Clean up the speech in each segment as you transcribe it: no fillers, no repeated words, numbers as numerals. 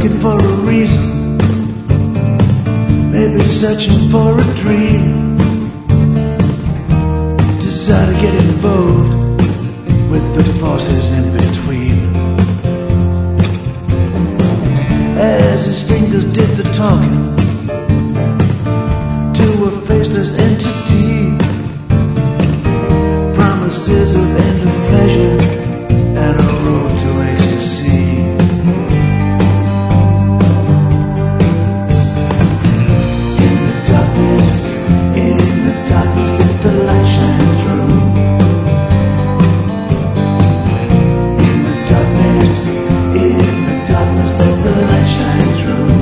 looking for a reason, maybe searching for a dream. Decide to get involved with the forces in between. As his fingers did the talking to a faceless entity, promises of endless pleasure and a road to ecstasy. In the darkness, let the light shine through. In the darkness, let the light shine through.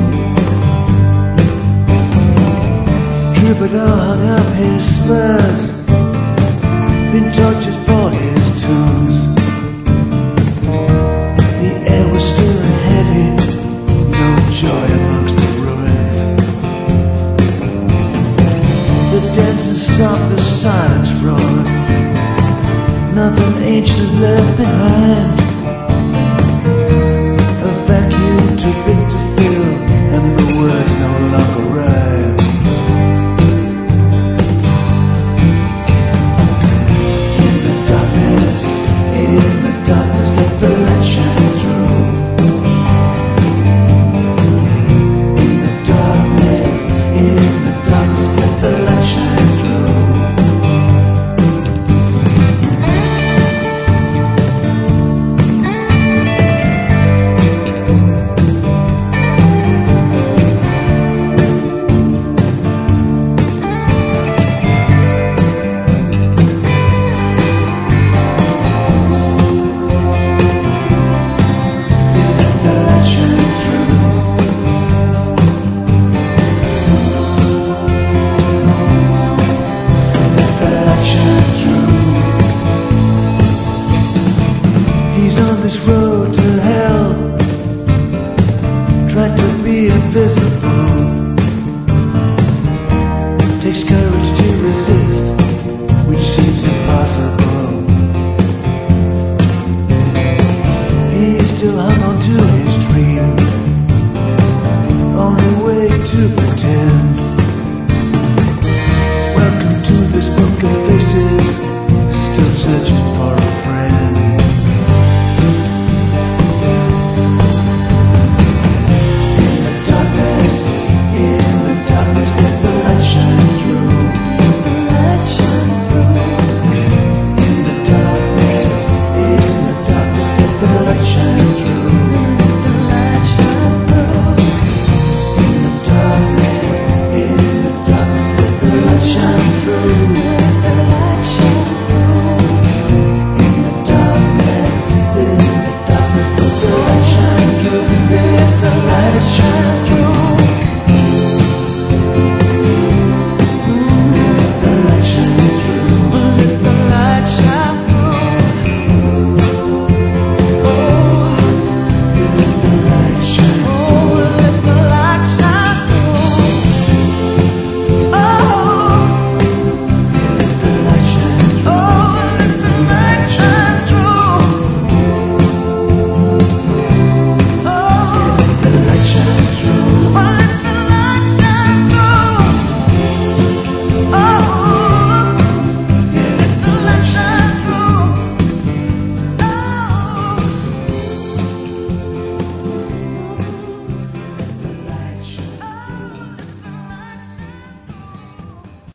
Troubadour hung up his spurs, been tortured for his tunes. The air was still and heavy, no joy amongst the ruins. The dancers stopped, the silence roared, nothing ancient left behind. A vacuum too big to fill, and the words no longer rhyme. In the darkness, let the light shine through. In the darkness, let the light shine through. He's on this road to hell, tried to be invisible. Takes courage to resist, which seems impossible. He still hung on to his dream, only way to pretend. Welcome to this book of faces, still searching for